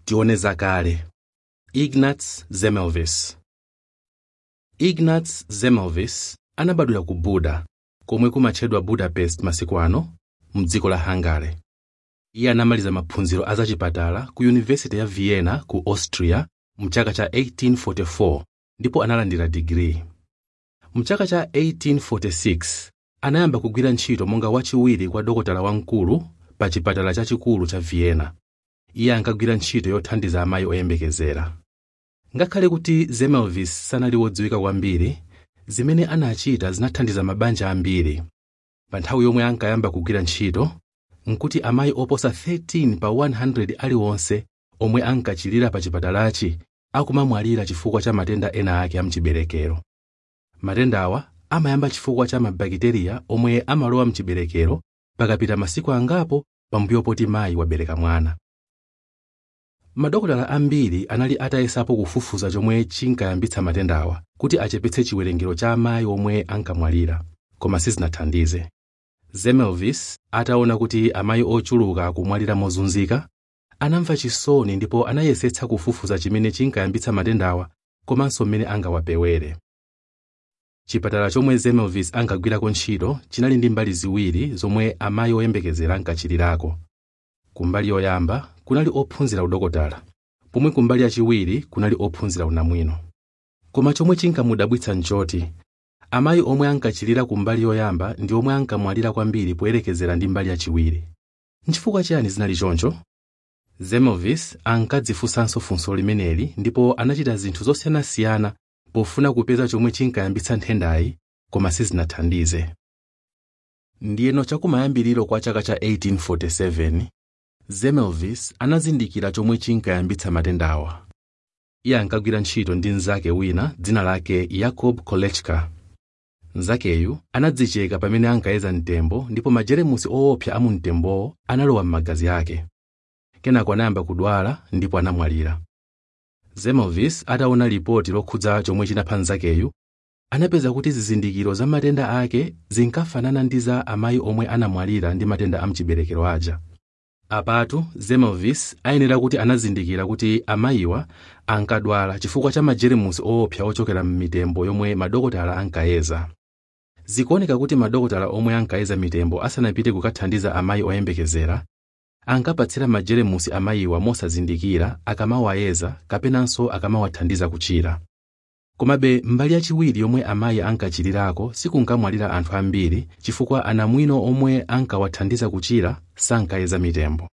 Tione zakale. Ignaz Semmelweis. Ignaz Semmelweis anabadwira ku Buda, komwe kumatchedwa Budapest masiku ano, mdziko la Hungary. Iye anamaliza maphunziro azachipatala ku University ya Vienna ku Austria mchaka cha 1844 ndipo analandira degree. Mchaka cha 1846 anayamba kugwira ntchito monga wachiwiri kwa dokotala wamkulu pa chipatala chachikulu cha Vienna. Iye ankagwira ntchito yothandiza amayi oyembekezera. Ngakhale kuti Semmelweis sanali wodziwika kwambiri, zimene anachita zinathandiza mabanja ambiri. Pa nthawi yomwe ankayamba kugwira ntchito, nkuti amayi oposa 13 pa 100 aliwonse omwe ankachilira pa chipatalachi akumamwalira chifukwa cha matenda ena ake amchiberekero. Matendawa amayamba chifukwa cha mabakiteria omwe amalowa mchiberekero pakapita masiku angapo pambuyo poti mayi wabereka mwana. Madokotala ambiri anali atayesapo kufufuza chomwe chinkayambitsa matendawa kuti achepetse chiwerengero cha amayi omwe ankamwalira, koma sizinathandize. Semmelweis ataona kuti amayi ochuluka akumwalira mozunzika, anamva chisoni ndipo anayesetsa kufufuza chimene chinkayambitsa matendawa komanso mmene angawapewere. Chipatala chomwe Semmelweis ankagwirako ntchito chinali ndi mbali ziwiri zomwe amayi oyembekezera ankachilirako. Kumbali yoyamba kunali ophunzira udokotala, pomwe kumbali yachiwiri kunali ophunzira unamwino. Koma chomwe chinkamudabwitsa nchoti amayi omwe ankachilira kumbali yoyamba ndi omwe ankamwalira kwambiri poyerekezera ndi mbali yachiwiri. Nchifukwa chiyani zinali choncho? Semmelweis ankadzifunsanso funso limeneli ndipo anachita zinthu zosiyanasiyana pofuna kupeza chomwe chinkayambitsa nthendayi, koma sizinathandize. Ndiyeno chakumayambiriro kwa chaka cha 1847, Semmelweis anazindikira chomwe chinkayambitsa matendawa. Iye ankagwira ntchito ndi mnzake wina dzina lake Jakob Kolechka. Mnzakeyu anadzicheka pamene ankayeza mtembo ndipo majeremusi oopsa a mu mtembowo analowa m'magazi ake. Kenako anayamba kudwala ndipo anamwalira. Semmelweis ataona ripoti lokhudza chomwe chinapha mnzakeyu, anapeza kuti zizindikiro za matenda ake zinkafanana ndi za amayi omwe anamwalira ndi matenda amchiberekero aja. Apatu Semmelweis ayenera kuti anazindikira kuti amayiwa ankadwala chifukwa cha majeremusi oopsa ochokera m'mitembo yomwe madokotala ankayeza. Zikuoneka kuti madokotala omwe ankayeza mitembo asanapite kukathandiza amayi oyembekezera, ankapatsira majeremusi amayiwa mosazindikira akamawayeza kapenanso akamawathandiza kuchira. Komabe mbali yachiwiri yomwe amayi ankachilirako sikunkamwalira anthu ambiri chifukwa anamwino omwe ankawathandiza kuchira sankayeza mitembo.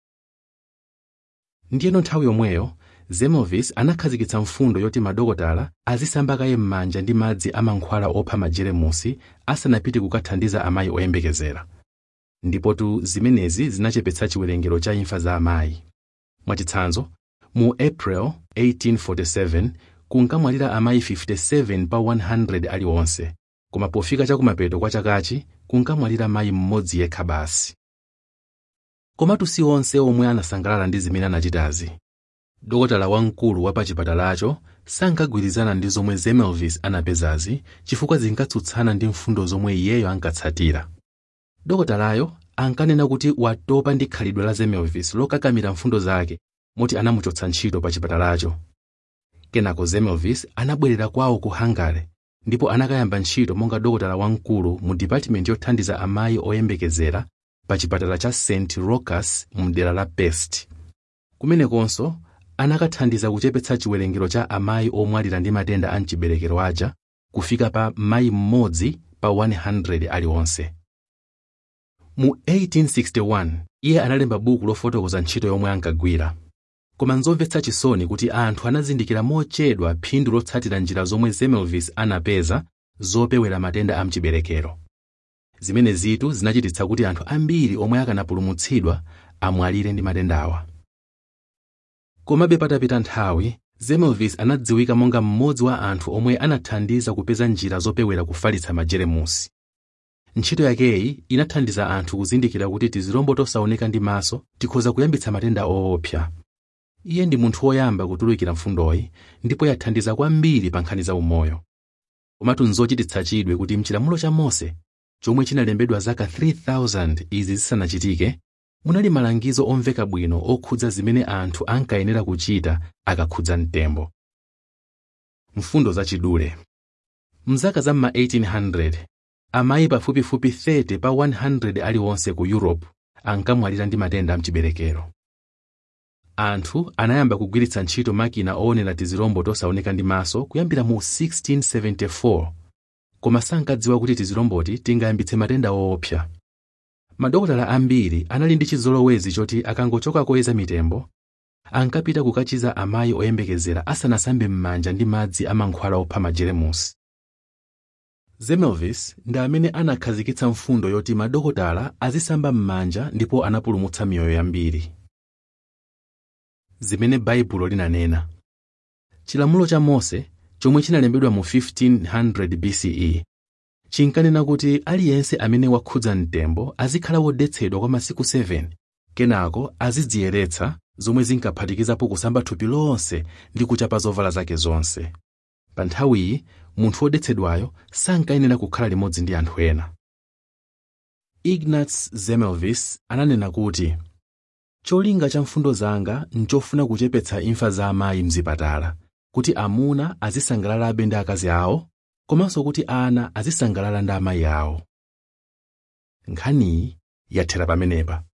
Ndiyeno nthawi yomweyo Semmelweis anakhazikitsa mfundo yoti madokotala azisambakaye m'manja ndi madzi amankhwala opha majeremusi asanapite kukathandiza amayi oyembekezera. Ndipotu zimenezi zinachepetsa chiwerengero cha imfa za amayi. Mwachitsanzo, mu April 1847 kunkamwalira amayi 57 pa 100 aliwonse, koma pofika chakumapeto kwa chakachi kunkamwalira mayi mmodzi yekha basi. Komatu si onse omwe anasangalala ndi zimene anachitazi. Dokotala wamkulu wa pa chipatalacho sankagwirizana ndi zomwe Semmelweis anapezazi chifukwa zinkatsutsana ndi mfundo zomwe iyeyo ankatsatira. Dokotalayo ankanena kuti watopa ndi khalidwe la Semmelweis lokakamira mfundo zake moti anamuchotsa ntchito pa chipatalacho. Kenako Semmelweis anabwerera kwawo ku Hungary ndipo anakayamba ntchito monga dokotala wamkulu mu department yothandiza amayi oyembekezera pa chipatala cha St. Rochus mdera la Pest. Kumenekonso anakathandiza kuchepetsa chiwerengero cha amayi omwalira ndi matenda amchiberekero aja kufika pa mayi mmodzi pa 100 aliwonse. Mu 1861 iye analemba buku lofotokoza ntchito yomwe ankagwira. Koma nzomvetsa chisoni kuti anthu anazindikira mochedwa phindu lotsatira njira zomwe Semmelweis anapeza zopewera matenda amchiberekero. Zimene zitu zinachititsa kuti anthu ambiri omwe akanapulumutsidwa amwalire ndi matendawa. Komabe patapita nthawi, Semmelweis anadziwika monga mmodzi wa anthu omwe anathandiza kupeza njira zopewera kufalitsa majeremusi. Ntchito yakeyi inathandiza anthu kuzindikira kuti tizilombo tosaoneka ndi maso tikhoza kuyambitsa matenda oopsa. Iye ndi munthu woyamba kutulukira mfundoyi ndipo yathandiza kwambiri pa nkhani za umoyo. Komatu nzochititsa chidwe kuti m'chilamulo cha Mose, chomwe chinalembedwa zaka 3000 izi zisanachitike, munali malangizo omveka bwino okhudza zimene anthu ankayenera kuchita akakhudza mtembo. Mfundo zachidule. Mzaka za ma 1800 amayi pafupifupi 30 pa 100 aliwonse ku Europe ankamwalira ndi matenda amchiberekero. Anthu anayamba kugwiritsa ntchito makina oonera tizirombo tosaoneka ndi maso kuyambira mu 1674, koma sankadziwa kuti tiziromboti tingayambitse matenda woopsa. Madokotala ambiri anali ndi chizolowezi choti akangochoka koyeza mitembo ankapita kukachiza amayi oyembekezera asanasambe m'manja ndi madzi amankhwala opha majeremusi. Semmelweis ndi amene anakhazikitsa mfundo yoti madokotala azisamba m'manja ndipo anapulumutsa miyoyo yambiri. Zimene Baibulo linanena. Chilamulo cha Mose, chomwe chinalembedwa mu 1500 BCE, chinkanena kuti aliyense amene wakhudza mtembo azikhala wodetsedwa kwa masiku 7, kenako azidziyeretsa, zomwe zinkaphatikizapo kusamba thupi lonse ndi kuchapa zovala zake zonse. Pa nthawiyi munthu wodetsedwayo sankayenera kukhala limodzi ndi anthu ena. Ignaz Semmelweis ananena kuti cholinga cha mfundo zanga nchofuna kuchepetsa imfa za amayi mzipatala, kuti amuna azisangalalabe ndi akazi awo, komanso kuti ana azisangalala ndi amayi awo. Nkhani yathera pamenepa.